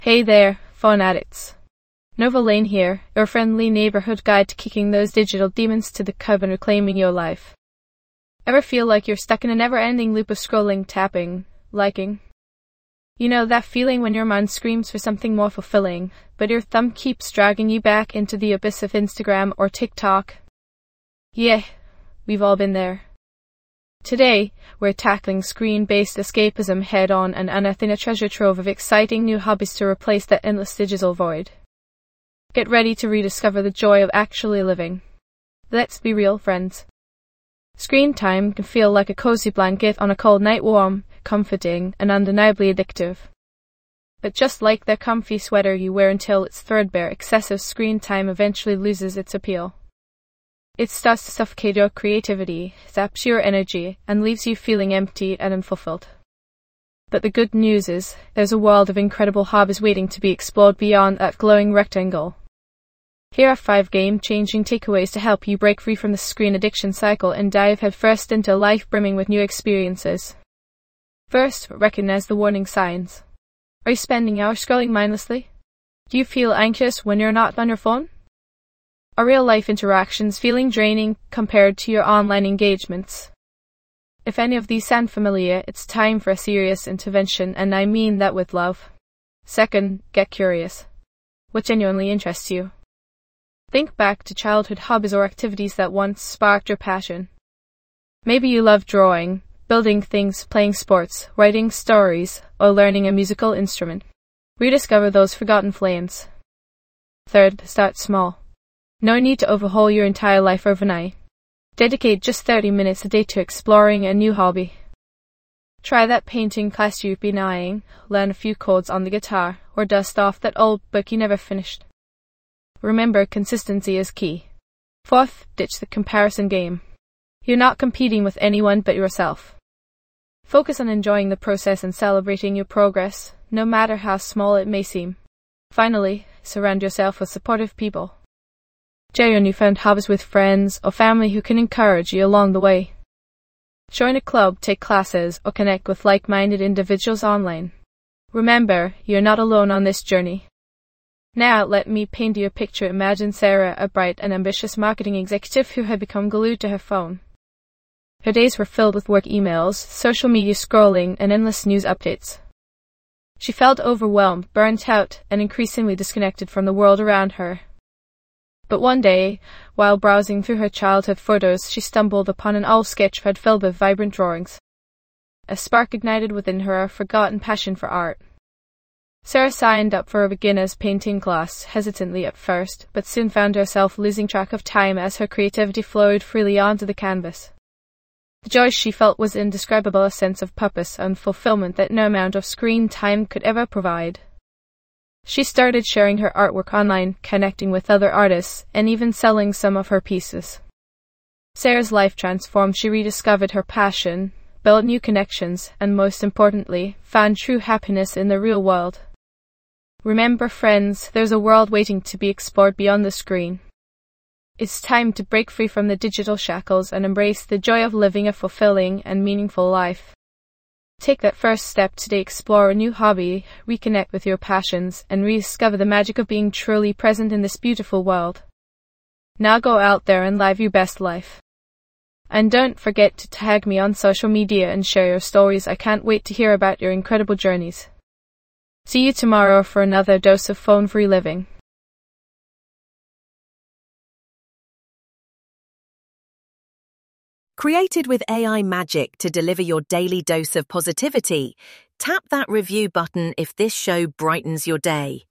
Hey there, phone addicts. Nova Lane here, your friendly neighborhood guide to kicking those digital demons to the curb and reclaiming your life. Ever feel like you're stuck in a never-ending loop of scrolling, tapping, liking? You know that feeling when your mind screams for something more fulfilling, but your thumb keeps dragging you back into the abyss of Instagram or TikTok? Yeah, we've all been there. Today, we're tackling screen-based escapism head-on and unearthing a treasure trove of exciting new hobbies to replace that endless digital void. Get ready to rediscover the joy of actually living. Let's be real, friends. Screen time can feel like a cozy blanket on a cold night, warm, comforting, and undeniably addictive. But just like the comfy sweater you wear until it's threadbare, excessive screen time eventually loses its appeal. It starts to suffocate your creativity, zaps your energy, and leaves you feeling empty and unfulfilled. But the good news is, there's a world of incredible hobbies waiting to be explored beyond that glowing rectangle. Here are 5 game-changing takeaways to help you break free from the screen addiction cycle and dive headfirst into a life brimming with new experiences. First, recognize the warning signs. Are you spending hours scrolling mindlessly? Do you feel anxious when you're not on your phone? Are real-life interactions feeling draining compared to your online engagements? If any of these sound familiar, it's time for a serious intervention, and I mean that with love. Second, get curious. What genuinely interests you? Think back to childhood hobbies or activities that once sparked your passion. Maybe you love drawing, building things, playing sports, writing stories, or learning a musical instrument. Rediscover those forgotten flames. Third, start small. No need to overhaul your entire life overnight. Dedicate just 30 minutes a day to exploring a new hobby. Try that painting class you've been eyeing, learn a few chords on the guitar, or dust off that old book you never finished. Remember, consistency is key. Fourth, ditch the comparison game. You're not competing with anyone but yourself. Focus on enjoying the process and celebrating your progress, no matter how small it may seem. Finally, surround yourself with supportive people. Share your newfound hobbies with friends or family who can encourage you along the way. Join a club, take classes, or connect with like-minded individuals online. Remember, you're not alone on this journey. Now, let me paint you a picture. Imagine Sarah, a bright and ambitious marketing executive who had become glued to her phone. Her days were filled with work emails, social media scrolling, and endless news updates. She felt overwhelmed, burnt out, and increasingly disconnected from the world around her. But one day, while browsing through her childhood photos, she stumbled upon an old sketchpad filled with vibrant drawings. A spark ignited within her a forgotten passion for art. Sarah signed up for a beginner's painting class, hesitantly at first, but soon found herself losing track of time as her creativity flowed freely onto the canvas. The joy she felt was indescribable, a sense of purpose and fulfillment that no amount of screen time could ever provide. She started sharing her artwork online, connecting with other artists, and even selling some of her pieces. Sarah's life transformed. She rediscovered her passion, built new connections, and most importantly, found true happiness in the real world. Remember, friends, there's a world waiting to be explored beyond the screen. It's time to break free from the digital shackles and embrace the joy of living a fulfilling and meaningful life. Take that first step today, explore a new hobby, reconnect with your passions, and rediscover the magic of being truly present in this beautiful world. Now go out there and live your best life. And don't forget to tag me on social media and share your stories. I can't wait to hear about your incredible journeys. See you tomorrow for another dose of phone-free living. Created with AI magic to deliver your daily dose of positivity, tap that review button if this show brightens your day.